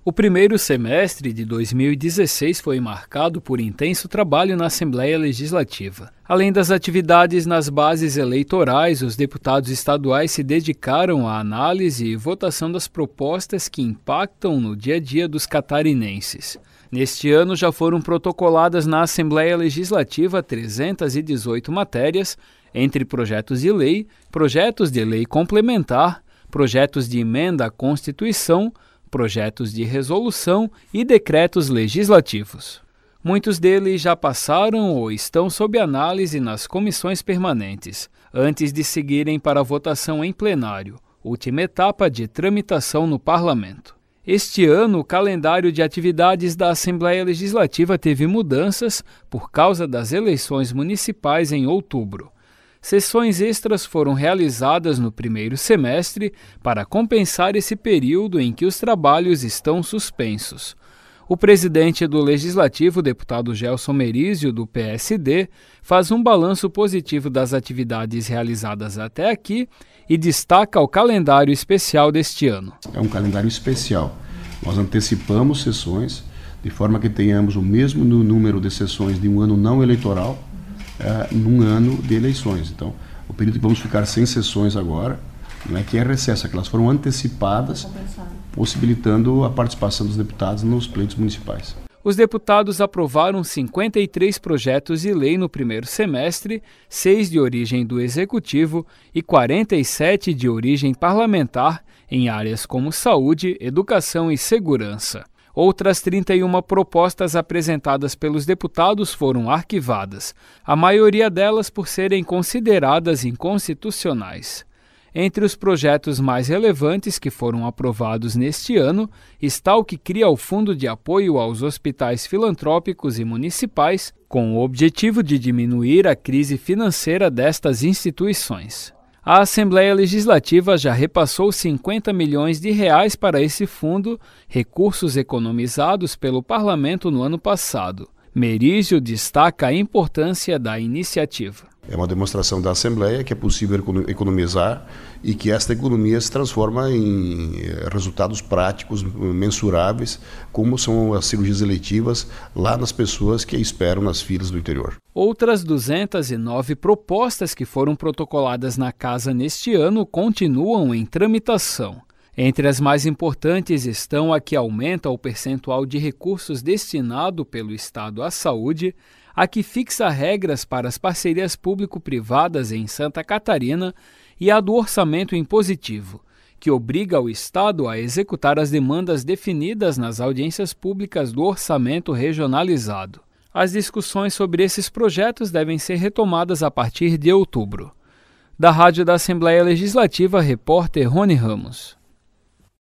O primeiro semestre de 2016 foi marcado por intenso trabalho na Assembleia Legislativa. Além das atividades nas bases eleitorais, os deputados estaduais se dedicaram à análise e votação das propostas que impactam no dia a dia dos catarinenses. Neste ano já foram protocoladas na Assembleia Legislativa 318 matérias, entre projetos de lei complementar, projetos de emenda à Constituição, projetos de resolução e decretos legislativos. Muitos deles já passaram ou estão sob análise nas comissões permanentes, antes de seguirem para a votação em plenário, última etapa de tramitação no Parlamento. Este ano, o calendário de atividades da Assembleia Legislativa teve mudanças por causa das eleições municipais em outubro. Sessões extras foram realizadas no primeiro semestre para compensar esse período em que os trabalhos estão suspensos. O presidente do Legislativo, deputado Gelson Merizio, do PSD, faz um balanço positivo das atividades realizadas até aqui e destaca o calendário especial deste ano. É um calendário especial. Nós antecipamos sessões de forma que tenhamos o mesmo número de sessões de um ano não eleitoral num ano de eleições. Então, o período que vamos ficar sem sessões agora não é que é recesso, é que elas foram antecipadas, possibilitando a participação dos deputados nos pleitos municipais. Os deputados aprovaram 53 projetos de lei no primeiro semestre, 6 de origem do Executivo e 47 de origem parlamentar em áreas como saúde, educação e segurança. Outras 31 propostas apresentadas pelos deputados foram arquivadas, a maioria delas por serem consideradas inconstitucionais. Entre os projetos mais relevantes que foram aprovados neste ano está o que cria o Fundo de Apoio aos Hospitais Filantrópicos e Municipais, com o objetivo de diminuir a crise financeira destas instituições. A Assembleia Legislativa já repassou 50 milhões de reais para esse fundo, recursos economizados pelo Parlamento no ano passado. Merizio destaca a importância da iniciativa. É uma demonstração da Assembleia que é possível economizar e que esta economia se transforma em resultados práticos, mensuráveis, como são as cirurgias eletivas lá nas pessoas que esperam nas filas do interior. Outras 209 propostas que foram protocoladas na Casa neste ano continuam em tramitação. Entre as mais importantes estão a que aumenta o percentual de recursos destinado pelo Estado à saúde, a que fixa regras para as parcerias público-privadas em Santa Catarina e a do orçamento impositivo, que obriga o Estado a executar as demandas definidas nas audiências públicas do orçamento regionalizado. As discussões sobre esses projetos devem ser retomadas a partir de outubro. Da Rádio da Assembleia Legislativa, repórter Rony Ramos.